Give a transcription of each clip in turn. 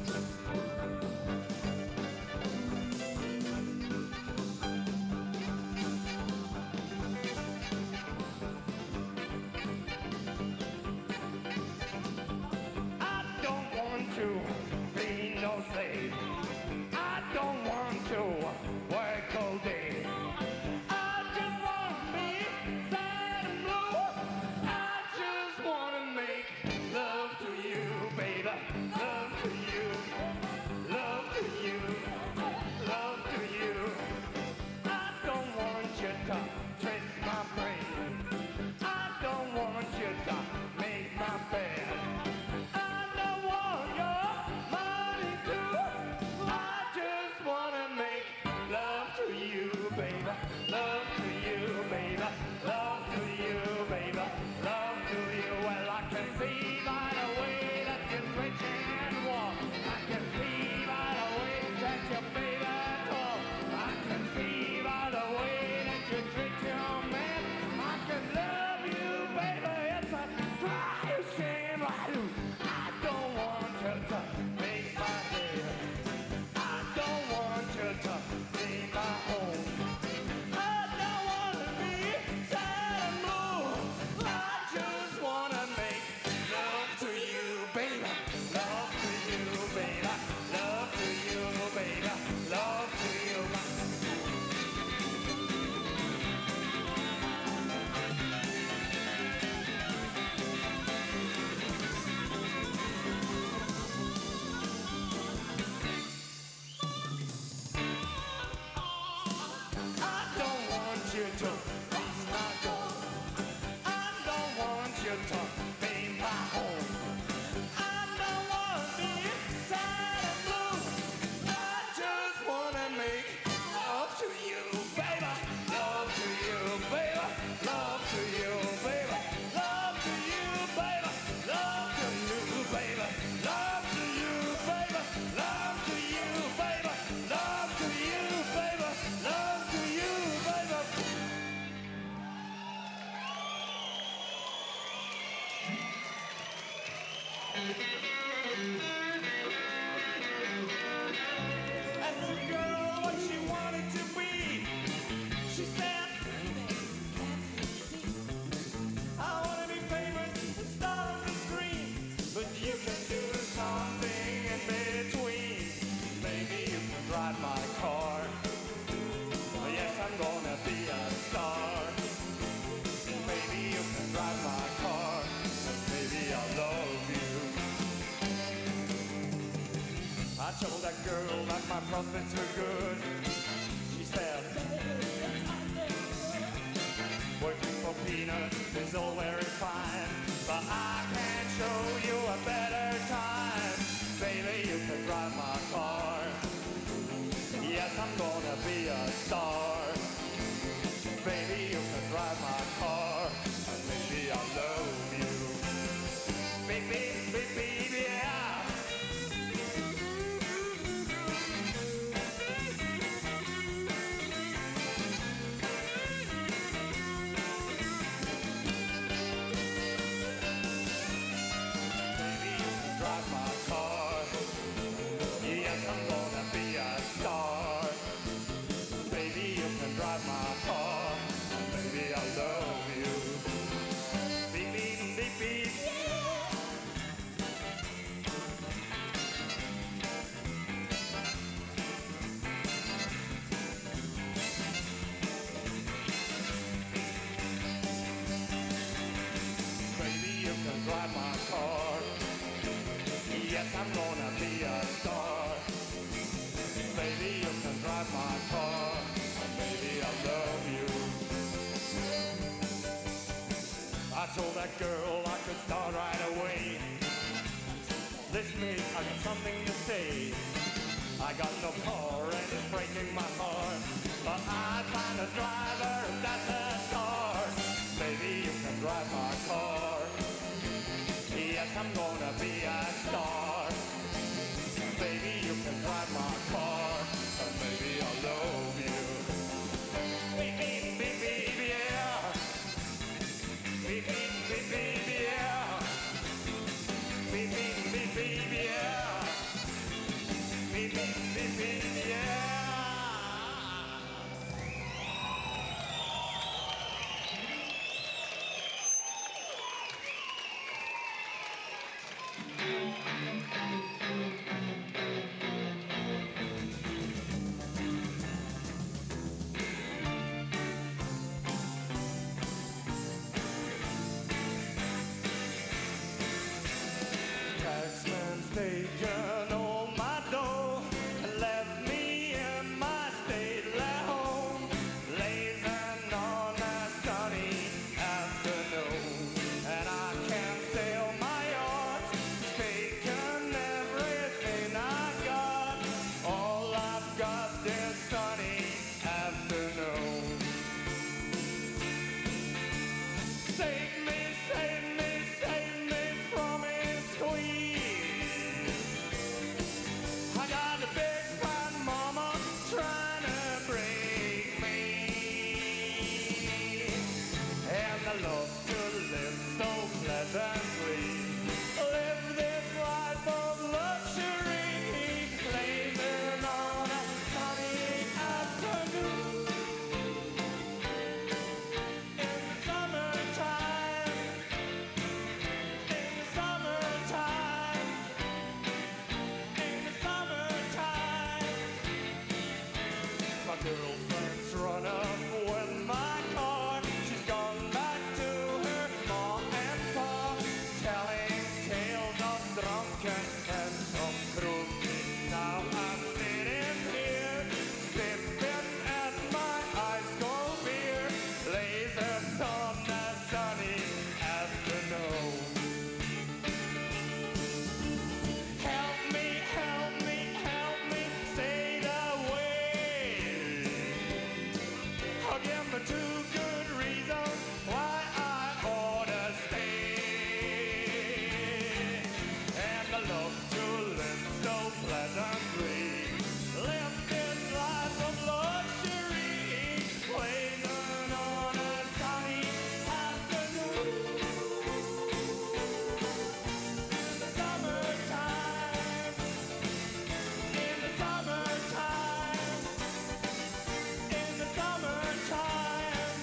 I don't want to be no slave. I don't want to work all day. I just want to be sad and blue. I just want to make love to you, baby. Love to you. Love to you. Love to you. I don't want you to trick my brain. I don't want you to make my bed. I don't want your money too. I just wanna make love to you, baby. Love to you, baby. Love to you, baby. Love to you. Well, I can see by the way that you switch and walk. I can see by the way that your baby talk. I can see by the way that you treat your man. I can love you, baby. It's a dry shame I do. I don't want you to make my day. I don't want you to be my home. I don't want to be sad and blue. I just want to make love to you, baby. Love to you, baby. Love to you, baby. Love to you, I don't want you to be my dog. I don't want you to be my home. I don't want to be sad and blue. I just want to make love to you, baby. Love to you, baby. Love to you, baby. Love to you, baby. Love to you, baby. Love to you, baby. Love to you, baby. Love to you, baby. Love to you, baby. Asked the girl what she wanted to be. She said, I want to be famous and star on the screen. But you can do something in between. Maybe you can drive my car. Yes, I'm gonna be a star. Maybe you can drive my car. Maybe I'll love you. I told that girl that my prospects were good. She said, working for peanuts is all very fine, but I can show you a better time. Baby, you can drive my car. Yes, I'm gonna be a star. Baby, you can drive my car, and maybe I'll love you. Baby, baby, yeah. Drive my car. Yes, I'm gonna be a star. Baby, you can drive my car. Baby, I love you. Beep, beep, beep, beep. Baby, you can drive my car. Yes, I'm gonna be a star. Baby, you can drive my car. Baby, I love you. I told that girl I could start right away. Listen, me, I got something to say. I got no car and it's breaking my heart, but I'd find a driver that's a star. Baby, you can drive my car. Yes, I'm gonna be a star. Baby, you can drive my car, and maybe I'll love you. Beep, beep, beep, beep, yeah. Beep, beep, beep, beep, yeah. Beep, beep, beep, beep, yeah. save me from his squeeze. I got a big fat mama trying to break me, and I love to live so pleasantly. Live this life of luxury, blazing on a sunny afternoon. In the summertime, in the summertime, in the summertime. My girlfriend's run up with my car. She's gone back to her mom and pa, telling tales of drunken and some croaking. Now I'm sitting here, sipping at my ice cold beer, blazing on a sunny afternoon. Help me, help me, help me, say the way. I'll give me two good reasons why I ought to stay. And I love to live so pleasantly. Live this life of luxury, blazing on a sunny afternoon. In the summertime, in the summertime, in the summertime.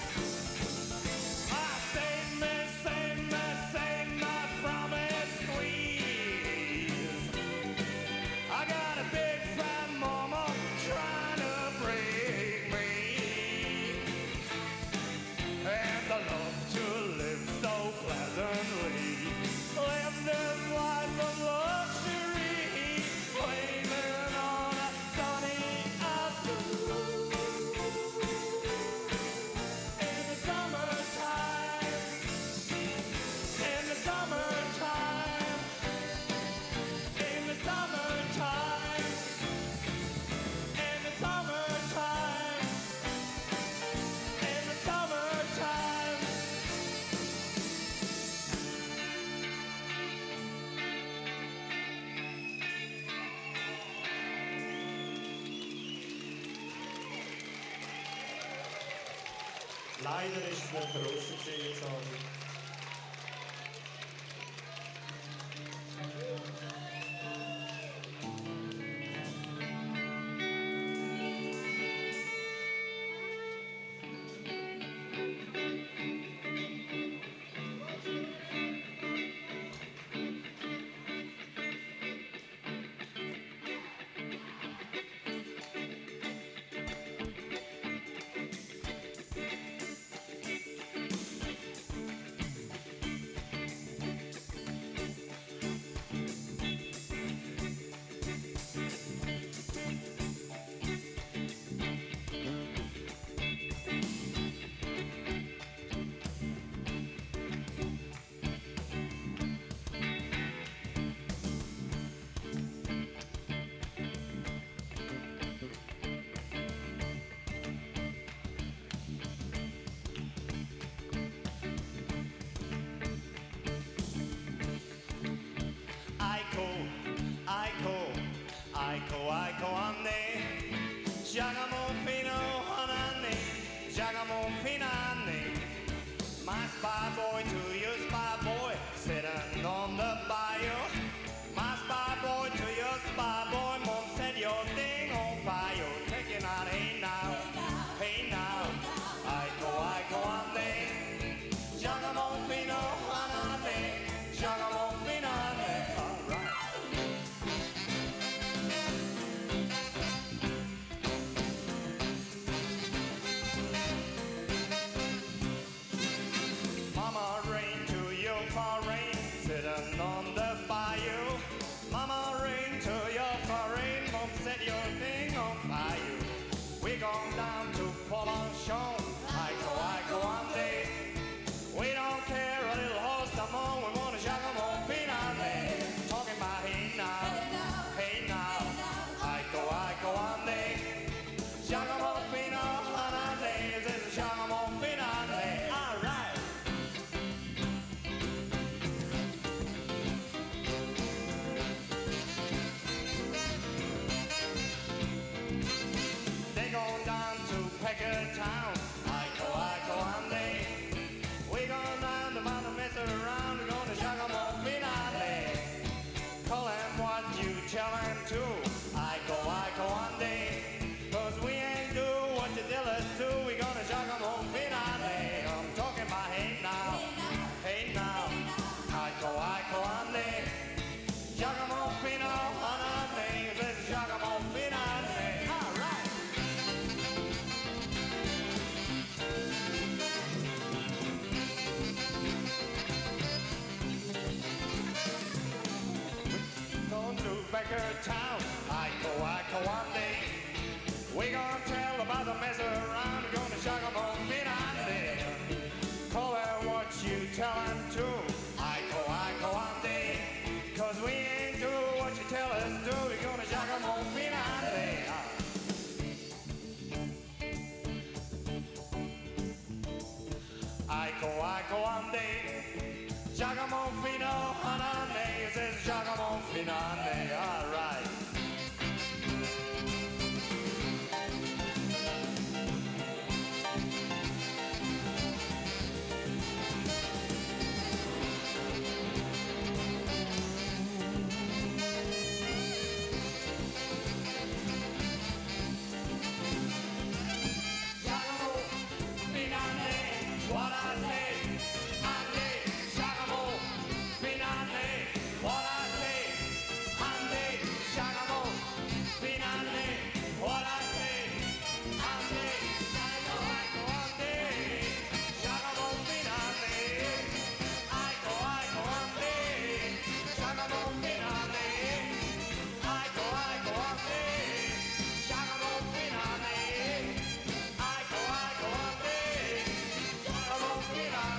Save me, save me, save me from his squeeze. I got a big fat mama trying to break me, and I love to live so pleasantly. Live this life of luxury, blazing on a sunny afternoon. In the summertime, in the summertime, in the summertime, in the summertime, in the summertime. Leider ist es nicht draussen gewesen, jetzt Abend. Aiko ane, Giacomo fino hanane, Giacomo finane. My spy boy to your spy boy, sitting on the bayou. My spy boy to your spy boy, mom set your thing on fire. Taking out, hey now, Aiko ane, Giacomo fino hanane, Giacomo finane. All right. Mama rain record town. Iko one day. We gonna tell about the mess around. Gonna shock 'em on Finande. Call her what you tell 'em to. Iko one day. 'Cause we ain't do what you tell us to. We gonna shock 'em on Finande. Iko one day. Giacomo Fino Hanane, it says Giacomo Finane, all right. Giacomo Finane, what I say. Finale.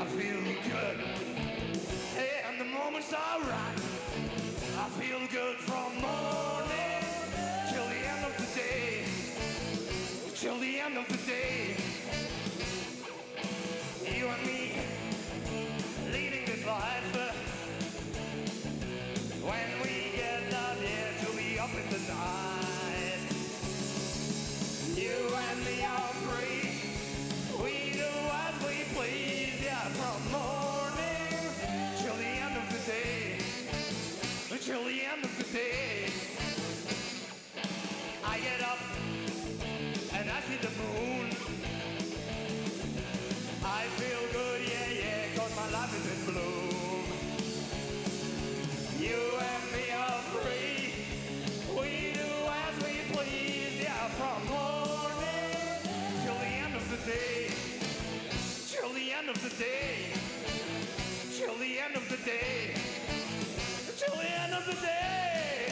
I feel good. And the moment's alright. I feel good from morning till the end of the day. Till the end of the day. You and me leading this life. When we get out here to be up in the night. You and me are free. We do as we please. Yeah, from morning till the end of the day. Till the end of the day. I get up and I see the moon. I feel good, yeah, yeah, 'cause my life is in bloom. You and me are free. We do as we please, yeah, from morning till the end of the day. Till the end of the day. Till the end of the day. Till the end of the day.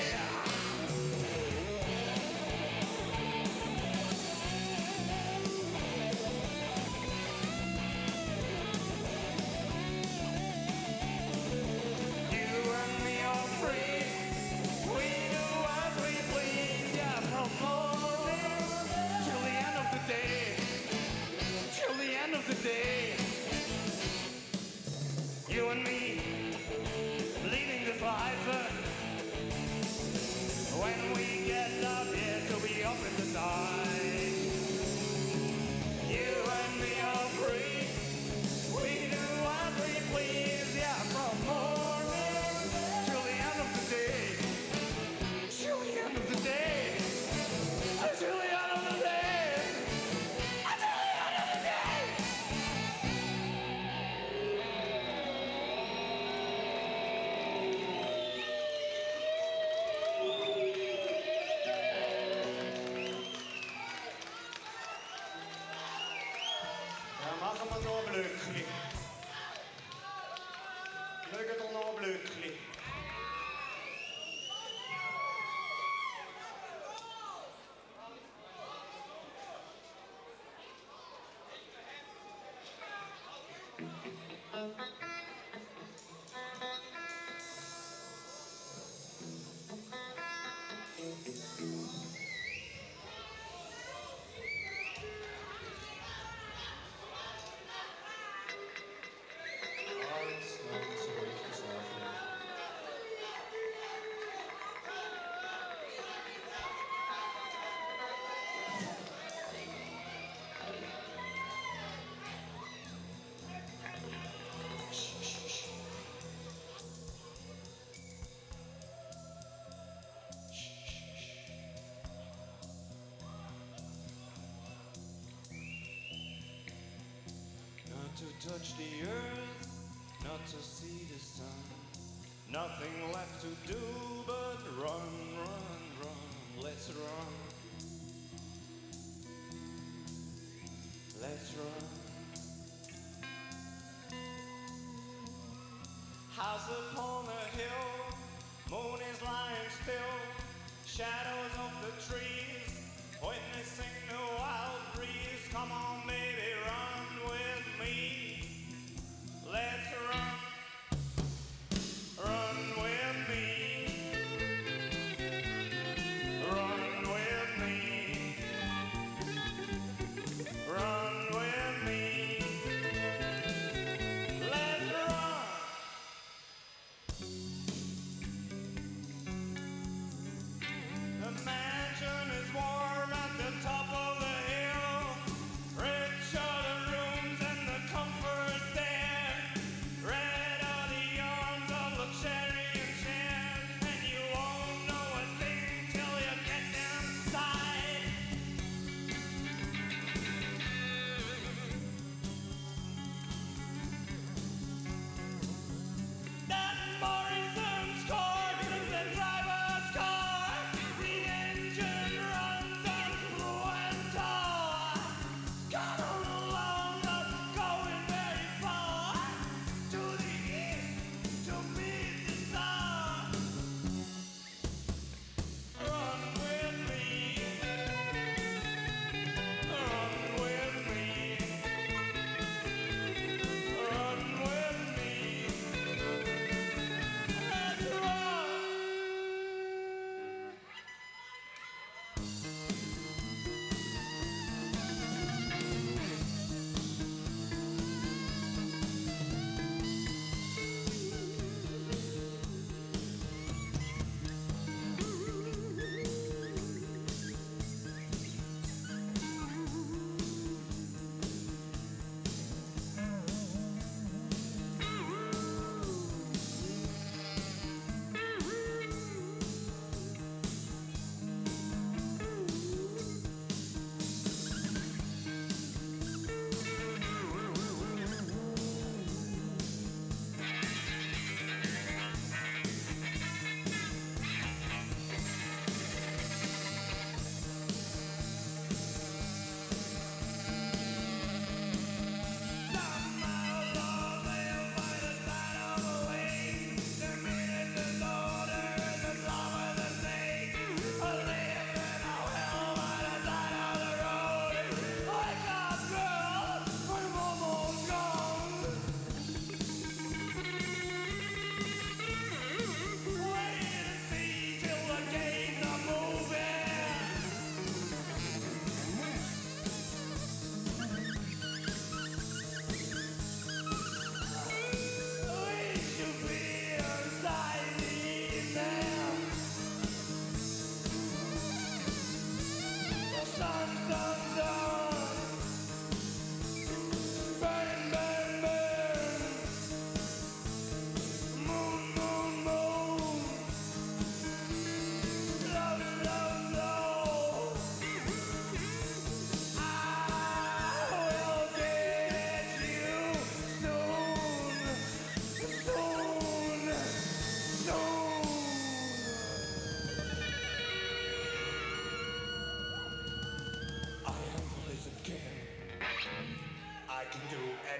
You and me are free. We do as we please. Yeah, from morning till the end of the day. Till the end of the day. You and me leading this life. When we get up here to be up in the night. You and me are free. We do as we please. Yeah, from morning till the end of the day. Till the end of the day. Till the end of the day. Until the end of the day. Ja, machen wir noch ein Blöckchen. Schaut doch noch ein Blöckchen. Alles lang zurückgesoffen. Not to touch the earth, not to see the sun. Nothing left to do but run, run, run. Let's run. Let's run. House upon a hill, moon is lying still. Shadows of the trees, witnessing the wild breeze. Come on, baby, run with me. Let's run, run with me. Run with me. Run with me. Let's run. The mansion is warm at the top of the hill. Rich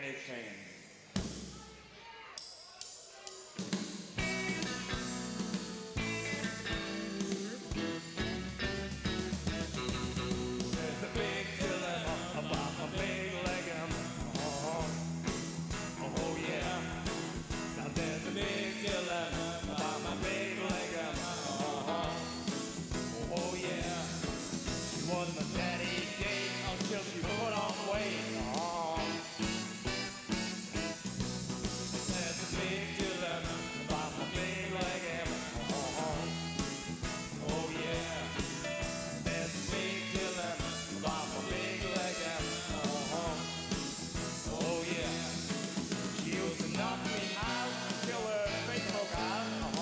anything. There's a big dilemma about my big leg and oh yeah. Now there's a big dilemma about my big leg and oh yeah. She was my daddy date until she put on weight. There's a big dilemma about my big leg and oh yeah. There's a big dilemma about my big leg and oh yeah. She used to knock me out till her face broke out.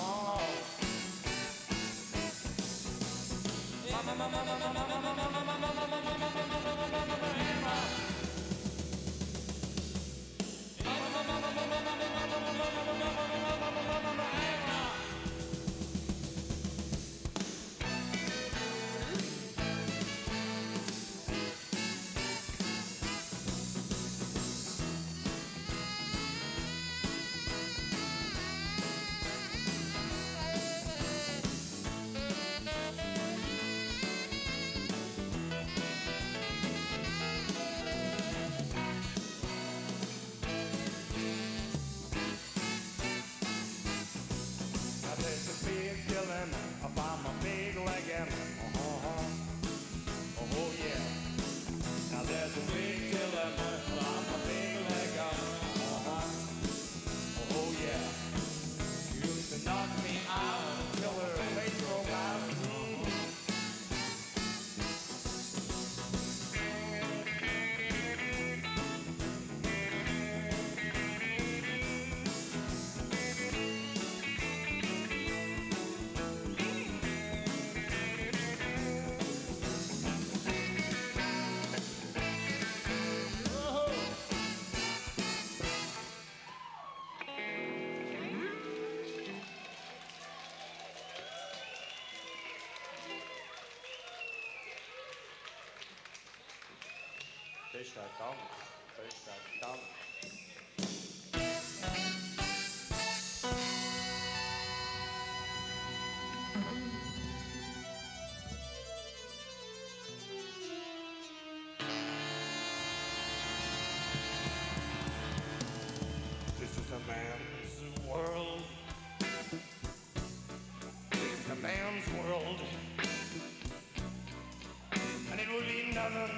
Now there's a big dilemma about my big leg and oh yeah. Now there's a big dilemma about my big leg and oh yeah. She used to knock me out until her face broke out. Bester Dank. Bester Dank. This is a man's world. This is a man's world. And it would be nothing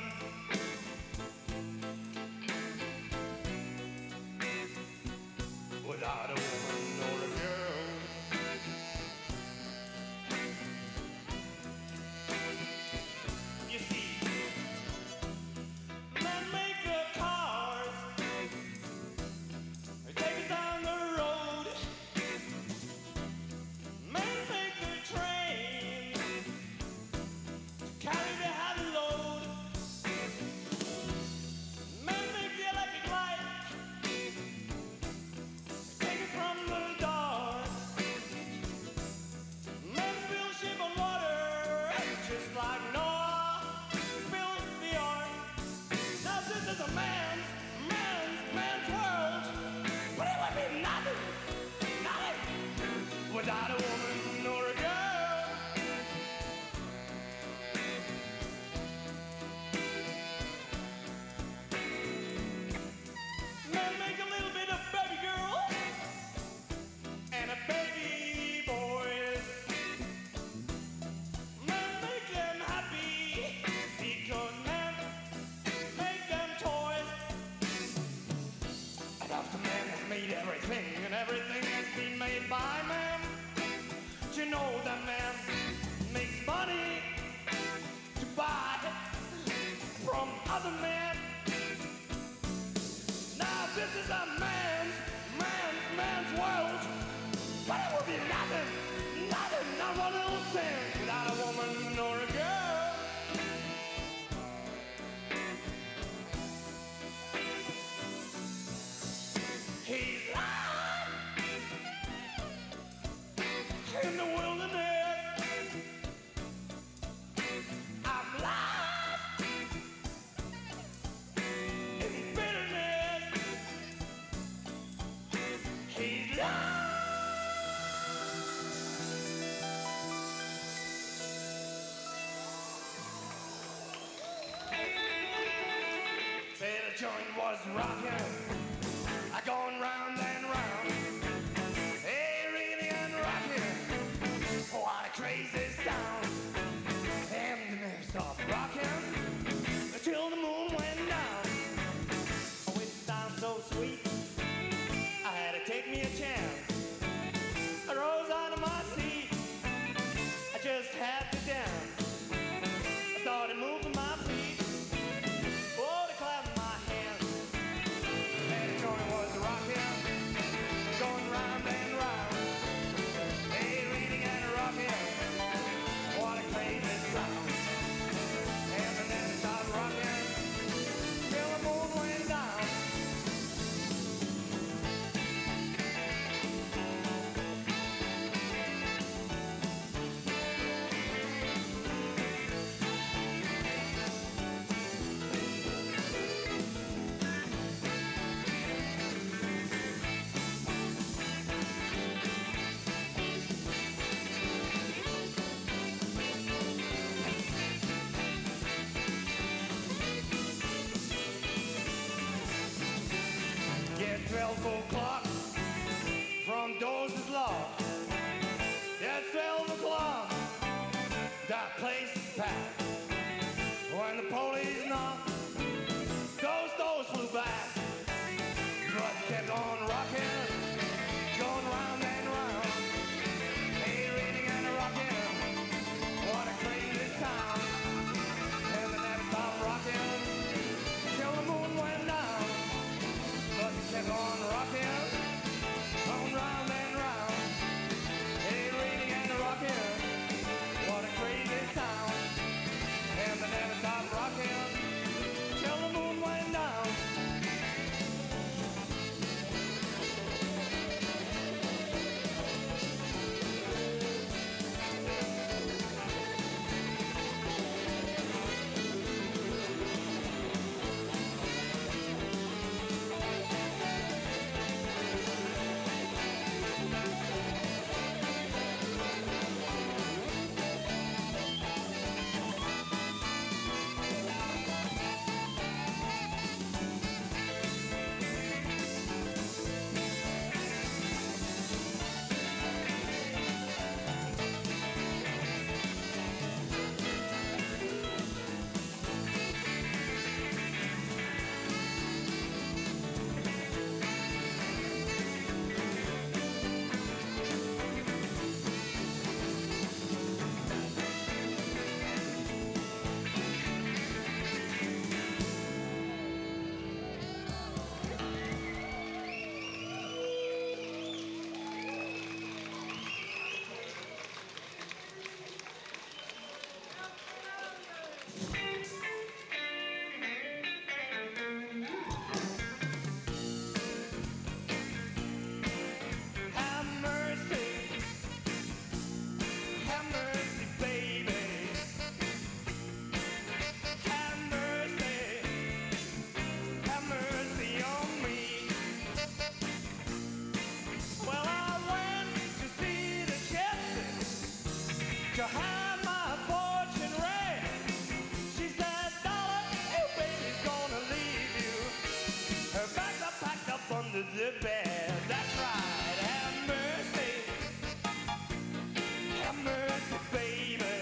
joint was rocking, going round and round. Hey, really and rocking, what a crazy sound. And the never stopped rocking till the moon went down. Oh, it sounds so sweet, I had to take me a chance. I rose out of my seat, I just had to dance. I started moving my feet, oh, to clap my hands. And the joint was rocking, going round and round. Hey, reading and rocking, what a crazy sound. And the never stopped rocking till the moon went down. Get 12 o'clock from Dozer's Loft. Yeah, 12 o'clock, that place is packed. When the police knocked, those doors flew back. But kept on rocking, going round and round. Hey, reading and rocking, what a crazy sound. And they never stopped rocking till the moon went down. But kept on rocking, going round and round. Hey, reading and rocking, what a crazy sound. And they never stopped rocking till the moon went down. Have mercy, baby. Have mercy on me. Well, I went to see the gypsy to have my fortune read. She said, "Dollar, your baby's gonna leave you. Her bags are packed up under the bed." That's right, have mercy. Have mercy, baby.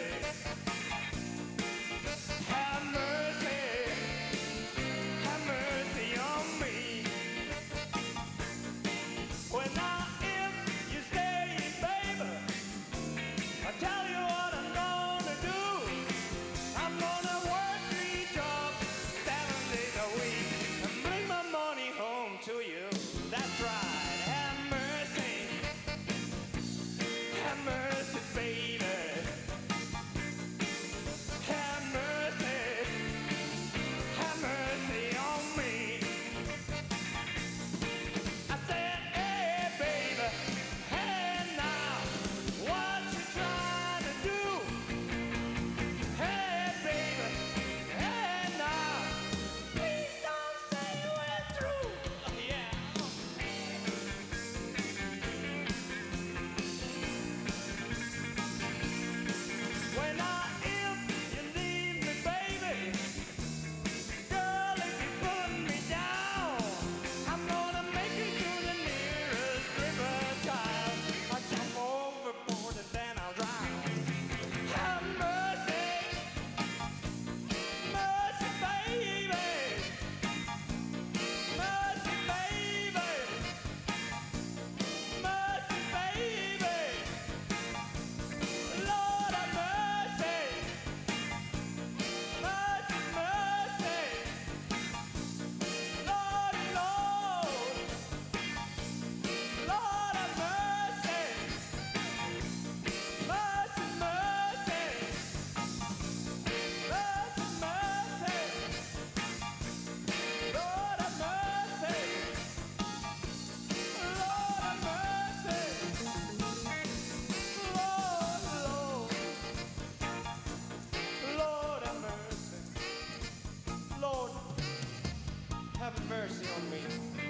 Have mercy. Have mercy on me. Well, now if you stay, baby, I'll tell you what I'm gonna do. I'm gonna work 3 jobs, 7 days a week, and bring my money home to you. That's right. have mercy on me.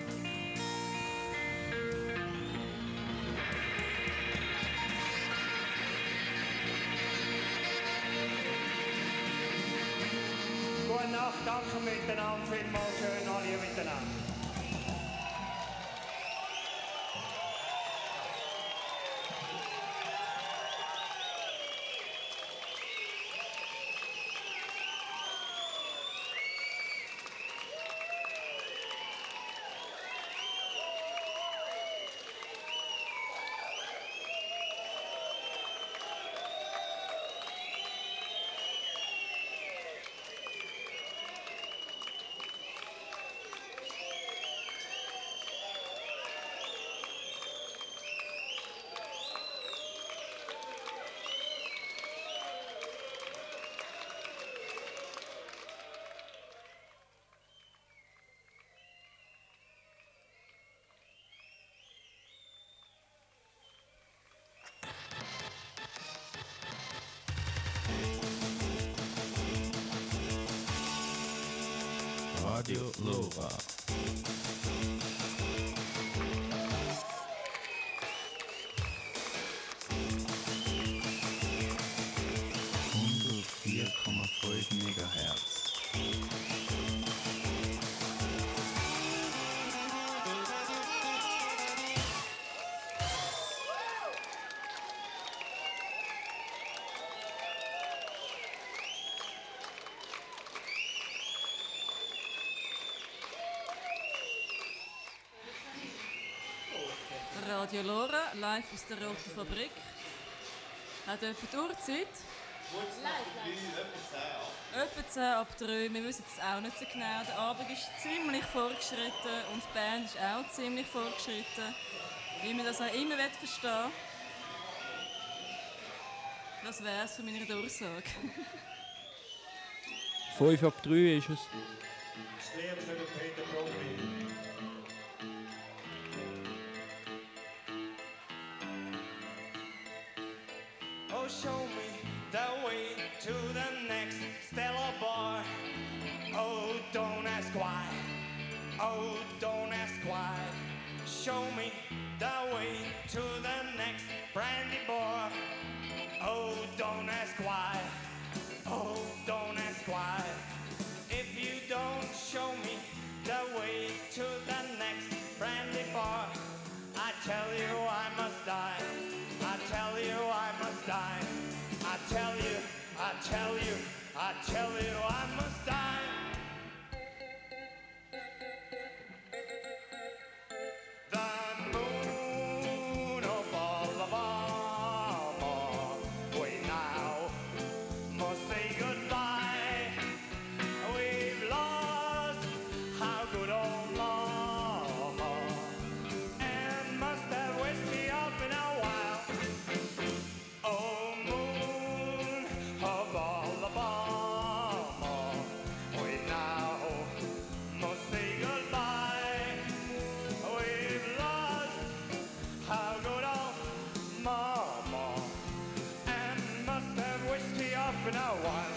Gute Nacht, danke miteinander, vielmals schön alle miteinander. Radio Lora. Megahertz. Radio Lora, live aus der Roten Fabrik. Hat jemand die Uhrzeit? Etwa 10 ab 3. Wir wissen es auch nicht so genau. Der Abend ist ziemlich fortgeschritten und die Band ist auch ziemlich fortgeschritten. Wie man das auch immer verstehen will. Das wäre es von meiner Durchsage. 5 ab 3 ist es. Schlimm für den Peter Bromley. Oh, show me the way to the next Stella bar. Oh, don't ask why. Oh, don't ask why. Show me the way to the next brandy bar. Oh, don't ask why. Oh, don't ask why. If you don't show me the way to the next brandy bar, I tell you I must die. I tell you I must die. I tell you, I tell you, I tell you I must die. The moon of Alabama, we now must say goodbye. We've lost our good old mama and must have whiskey up in a while. Oh, moon of Alabama, we now must say goodbye. We've lost our good old mama and must have whiskey up in a while.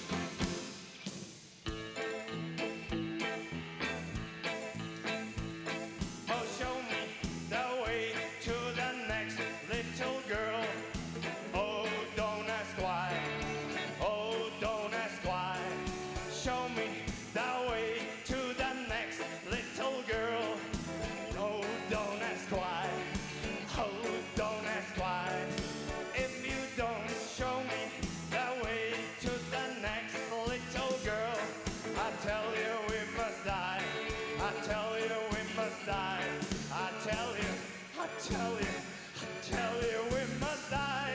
Oh, show me the way to the next little girl. Oh, don't ask why. Oh, don't ask why. Show me the way to the next little girl. Oh, don't ask why. Oh, don't ask why. If you don't show me the way to the next little girl, I tell you we must die. I tell you we must die. I tell you, I tell you, I tell you we must die.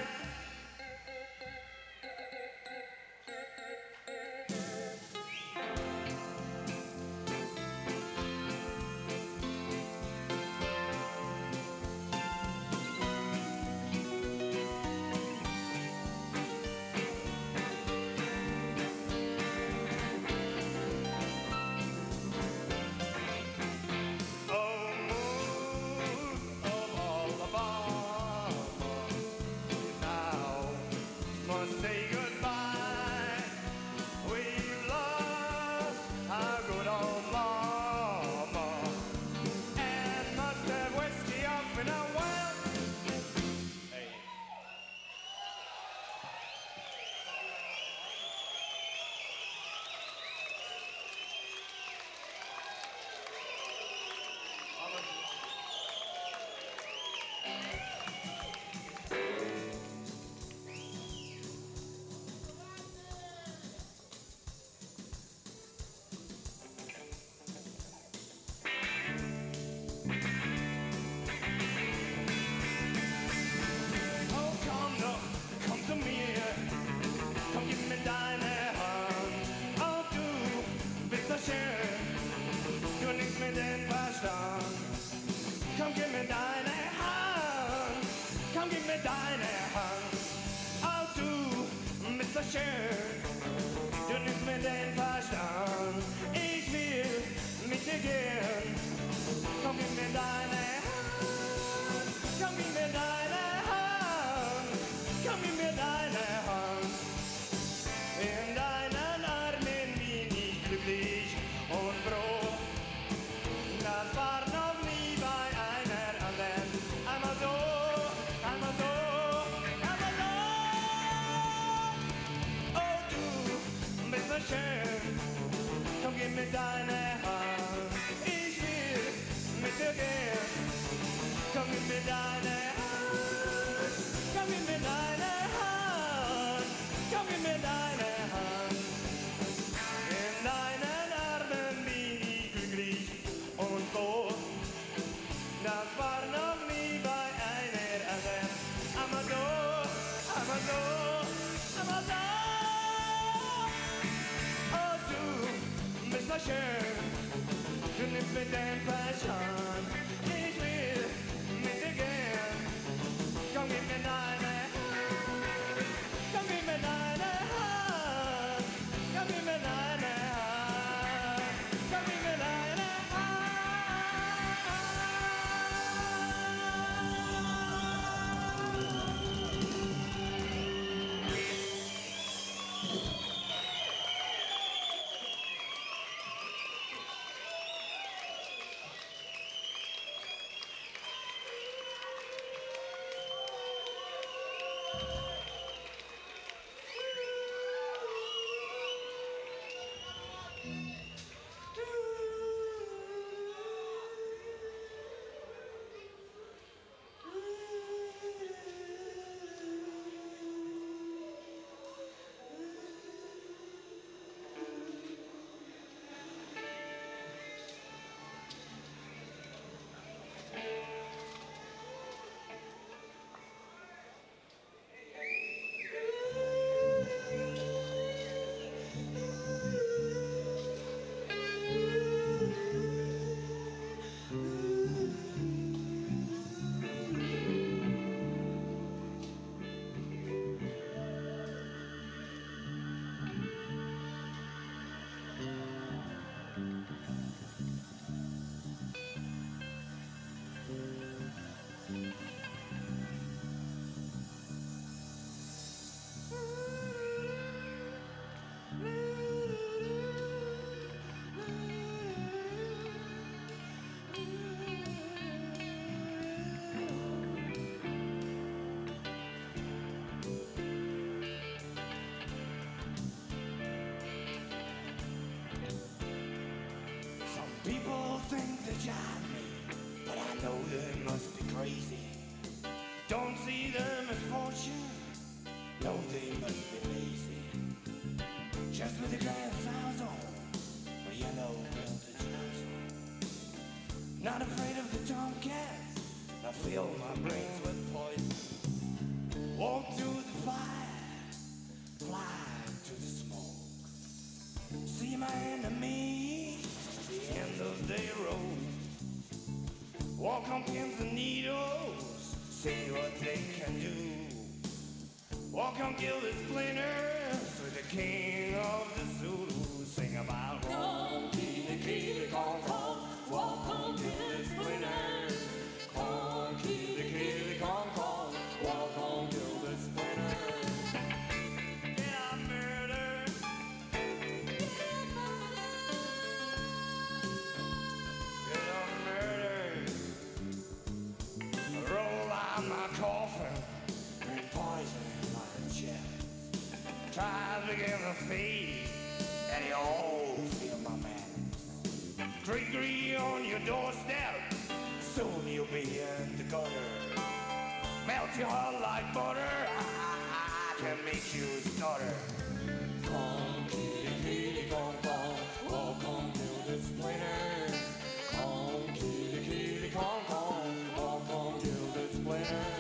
Oh, moon of Alabama, den Verstand. Komm, gib mir deine Hand, komm, gib mir deine Hand. Oh, du bist so schön, du nimmst mir den Verstand. Ich will mit dir gehen, komm, gib mir deine Hand, komm, gib mir deine Hand, komm, gib mir deine Hand. In deinen Armen bin ich glücklich und froh. Das war noch nie bei einer anderen. Einmal so, einmal so, einmal so. Oh, du bist so schön. Komm, gib mir deine Hand. Ich will mit dir gehen. Komm, gib mir deine Hand. Komm, gib mir deine Hand. Komm, gib mir deine Hand. In deinen Armen bin ich glücklich und froh. Das war noch nie bei einer anderen. Einmal so, einmal so, einmal so. Oh, du bist so schön. Du nimmst mir den Verstand. Ich will mit dir gehen. Komm, gib mir deine Hand. Komm, gib mir deine Hand. Komm, gib mir deine Hand. Komm, gib mir deine People think they jive me, but I know they must be crazy. Don't see them as fortune, no, they must be lazy. Just with the grand sounds on, a yellow belted trousers. Not afraid of the tomcats, I fill my brains with poison. Walk through the fire, fly to the smoke. See my enemy, the end of their road. Walk on pins and needles, see what they can do. Walk on gilded splinters with the king of the Zulu. Sing about Kong, Kili, Kili, Kong, Kong. Walk on gilded splinters. Kong, Kili, Kili, Kong, Kong. Walk on gilded splinters. Yeah, murder. Yeah, murder. Roll out my coffin, drink poison in my chest. Try to get a feed, and you all feel my manners. Trickery on your doorstep, soon you'll be in the gutter. Melt your heart like butter, I can make you stutter. Kong, kitty, kitty, kong, kong, walk on gilded splinters. Kong, kitty, kitty, kong, kong, walk on gilded splinters.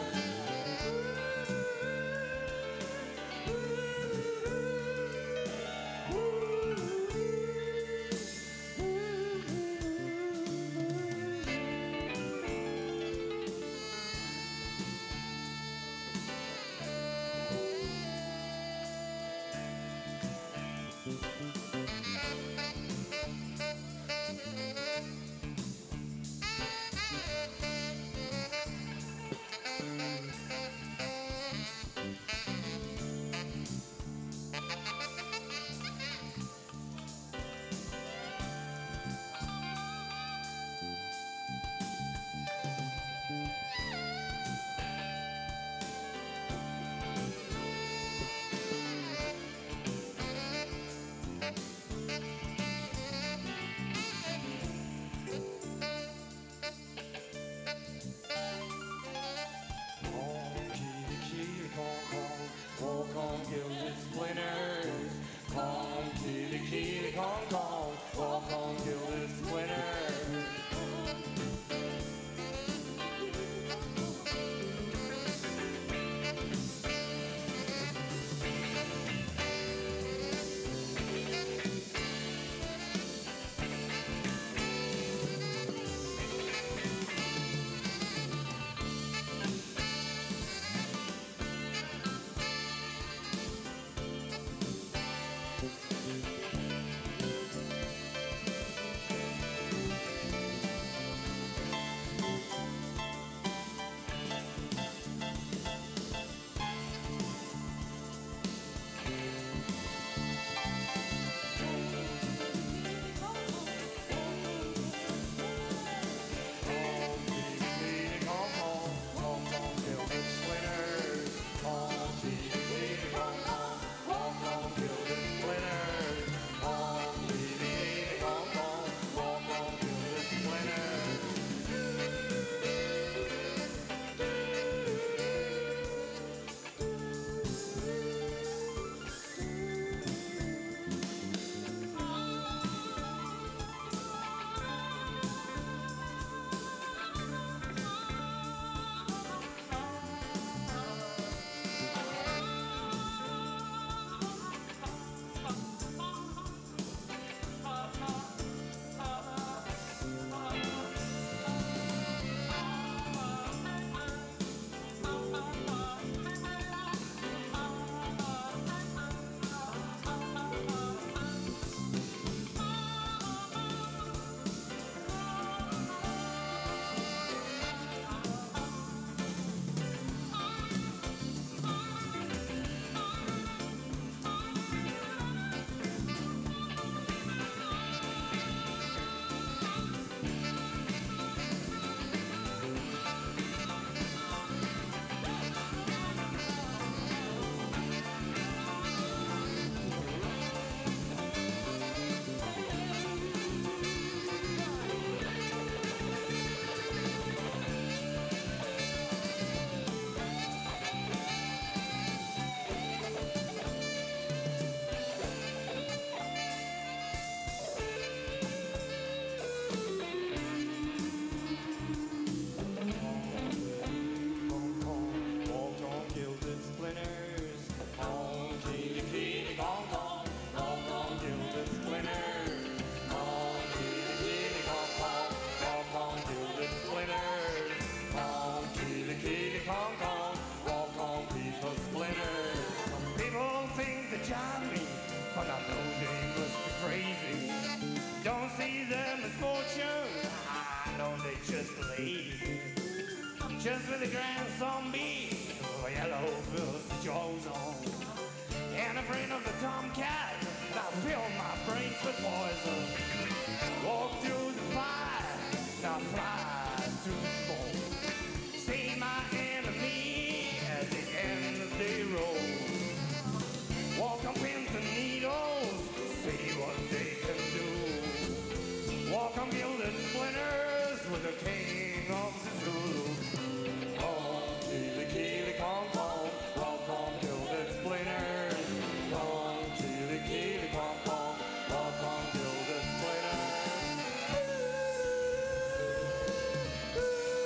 fly to the smoke. See my enemy at the end of the road. Walk on pins and needles, see what they can do. Walk on gilded splinters with the king of the Zulu. Come, chili, chili, come, come. Walk on gilded splinters. Come, chili, chili, come, come. Walk on gilded splinters.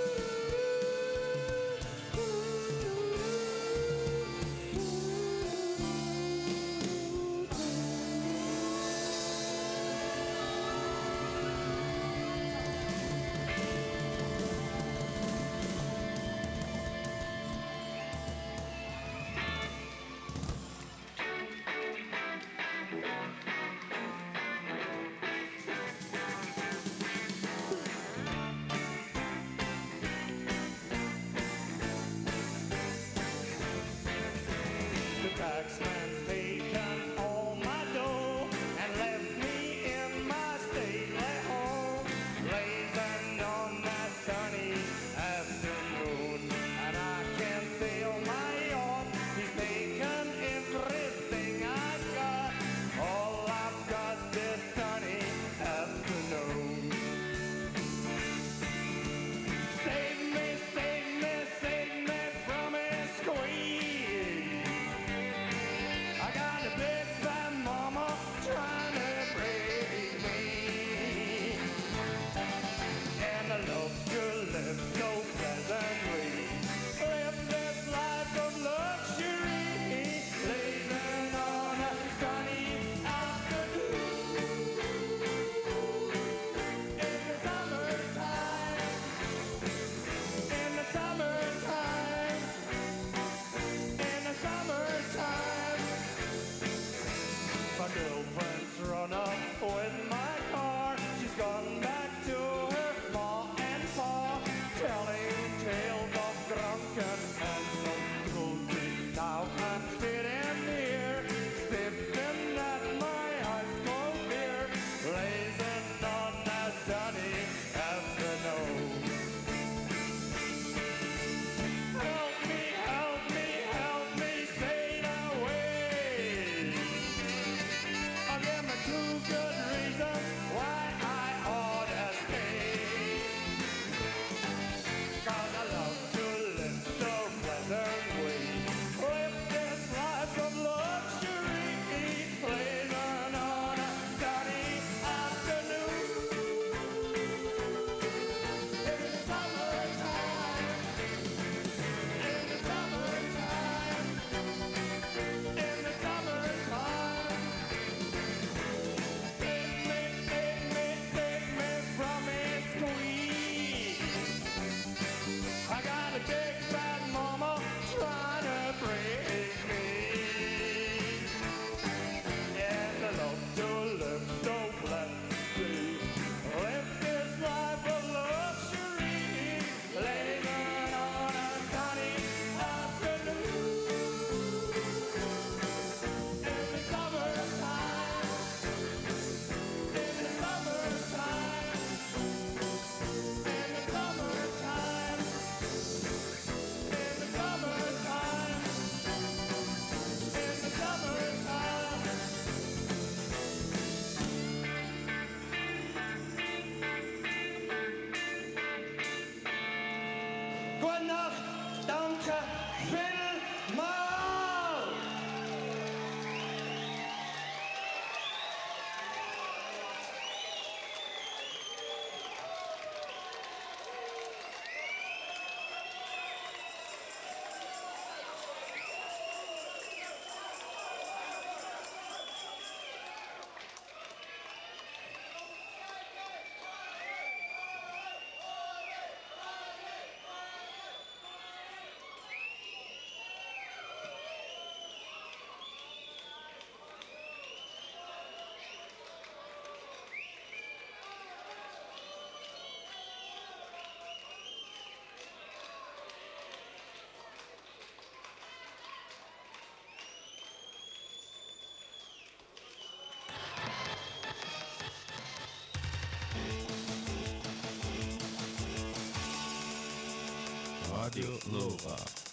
Radio Lora.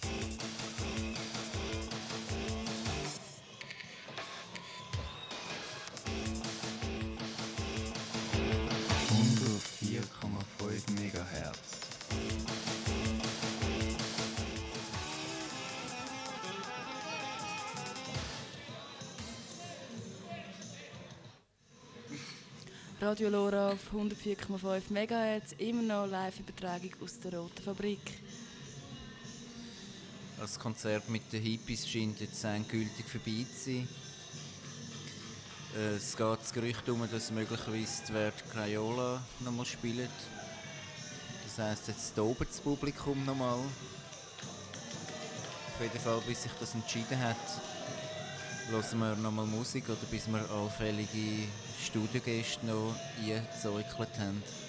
Megahertz. Radio Lora auf 104,5 MHz, immer noch Live-Übertragung aus der Roten Fabrik. Das Konzert mit den Hippies scheint jetzt endgültig vorbei zu sein. Es geht das Gerücht um, dass möglicherweise die Wert Crayola nochmal spielt. Das heisst, jetzt hier oben das Publikum nochmal. Auf jeden Fall, bis sich das entschieden hat, hören wir nochmal Musik oder bis wir allfällige Studiogäste noch eingezäukelt haben.